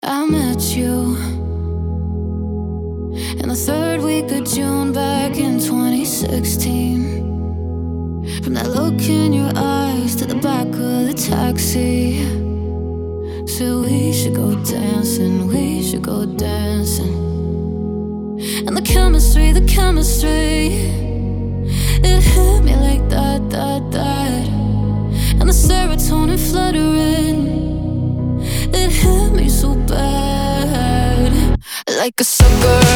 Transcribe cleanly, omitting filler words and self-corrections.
I met you in the third week of June back in 2016. From that look in your eyes to the back of the taxi, said we should go dancing, we should go dancing. And the chemistry, it hit me like that. And the serotonin fluttering, it hit me so bad. Like a sucker